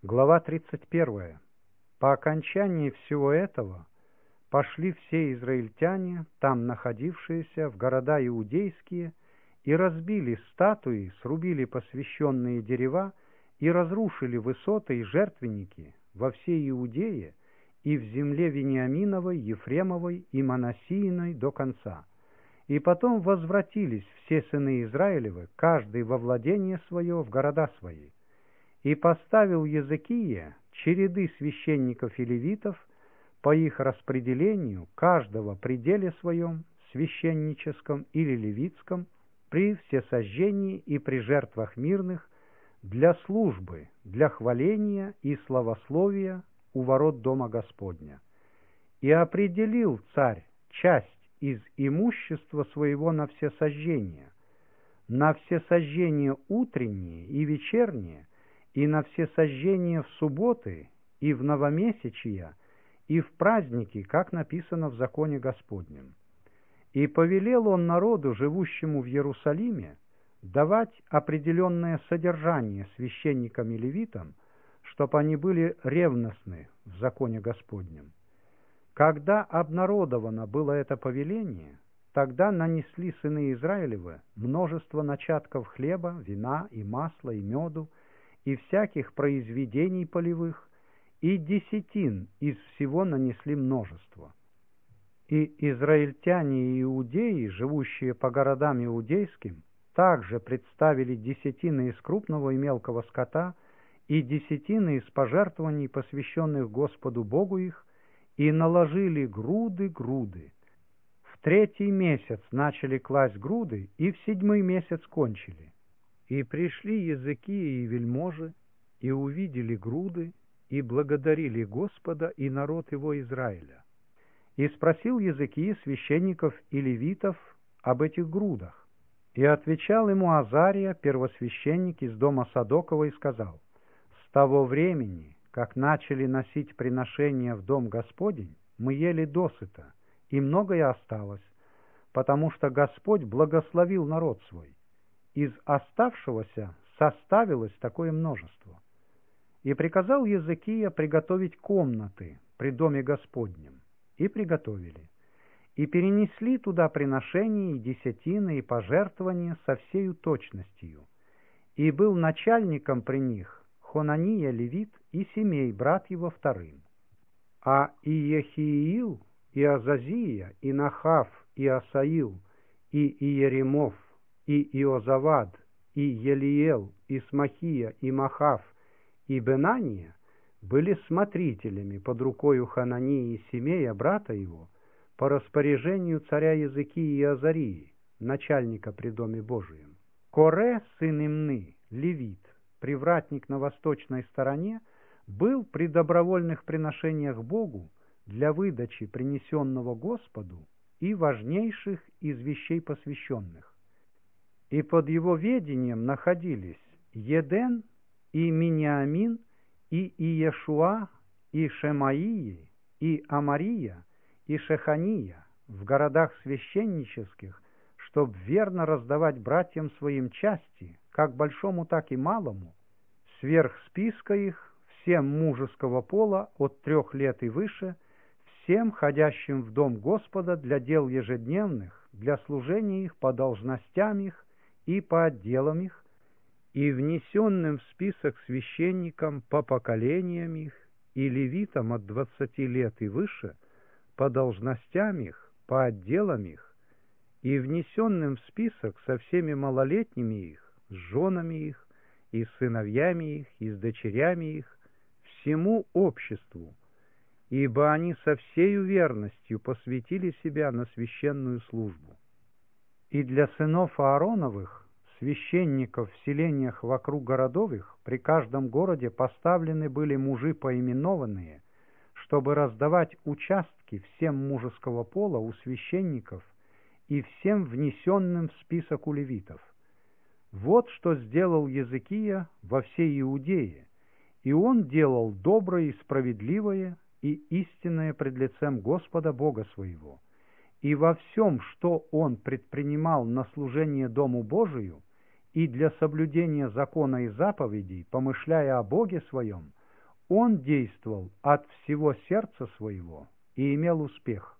Глава 31. По окончании всего этого пошли все израильтяне, там находившиеся, в города иудейские, и разбили статуи, срубили посвященные дерева и разрушили высоты и жертвенники во всей Иудее и в земле Вениаминовой, Ефремовой и Манассииной до конца. И потом возвратились все сыны Израилевы, каждый во владение свое, в города свои. И поставил Езекия череды священников и левитов по их распределению, каждого при деле своем, священническом или левитском, при всесожжении и при жертвах мирных, для службы, для хваления и славословия у ворот Дома Господня. И определил царь часть из имущества своего на всесожжение утренние и вечерние, и на всесожжение в субботы, и в новомесячия, и в праздники, как написано в законе Господнем. И повелел он народу, живущему в Иерусалиме, давать определенное содержание священникам и левитам, чтоб они были ревностны в законе Господнем. Когда обнародовано было это повеление, тогда нанесли сыны Израилевы множество начатков хлеба, вина и масла и меду, и всяких произведений полевых, и десятин из всего нанесли множество. И израильтяне и иудеи, живущие по городам иудейским, также представили десятины из крупного и мелкого скота и десятины из пожертвований, посвященных Господу Богу их, и наложили груды. В 3-й месяц начали класть груды, и в 7-й месяц кончили. И пришли Езекия и вельможи, и увидели груды, и благодарили Господа и народ его Израиля. И спросил Езекия священников и левитов об этих грудах. И отвечал ему Азария, первосвященник из дома Садокова, и сказал: «С того времени, как начали носить приношения в дом Господень, мы ели досыта, и многое осталось, потому что Господь благословил народ свой. Из оставшегося составилось такое множество». И приказал Езекия приготовить комнаты при доме Господнем. И приготовили. И перенесли туда приношения и десятины и пожертвования со всею точностью. И был начальником при них Хонания левит и Семей, брат его, вторым. А Иехиил, и Азазия, и Нахав, и Асаил, и Иеремов, и Иозавад, и Елиел, и Смахия, и Махав, и Бенания были смотрителями под рукою Ханании и Семея, брата его, по распоряжению царя Езекии и Азарии, начальника при Доме Божием. Коре, сын Имны, левит, привратник на восточной стороне, был при добровольных приношениях Богу для выдачи принесенного Господу и важнейших из вещей посвященных. И под его ведением находились Еден и Миниамин, и Иешуа, и Шемаии, и Амария, и Шехания в городах священнических, чтоб верно раздавать братьям своим части, как большому, так и малому, сверх списка их, всем мужеского пола от 3 лет и выше, всем ходящим в дом Господа для дел ежедневных, для служения их по должностям их и по отделам их, и внесенным в список священникам по поколениям их и левитам от 20 лет и выше, по должностям их, по отделам их, и внесенным в список со всеми малолетними их, с женами их, и с сыновьями их, и с дочерями их, всему обществу, ибо они со всею верностью посвятили себя на священную службу. И для сынов Аароновых, священников в селениях вокруг городов их, при каждом городе поставлены были мужи поименованные, чтобы раздавать участки всем мужеского пола у священников и всем внесенным в список у левитов. Вот что сделал Езекия во всей Иудее, и он делал доброе и справедливое и истинное пред лицем Господа Бога своего. И во всем, что он предпринимал на служение Дому Божию, и для соблюдения закона и заповедей, помышляя о Боге своем, он действовал от всего сердца своего и имел успех.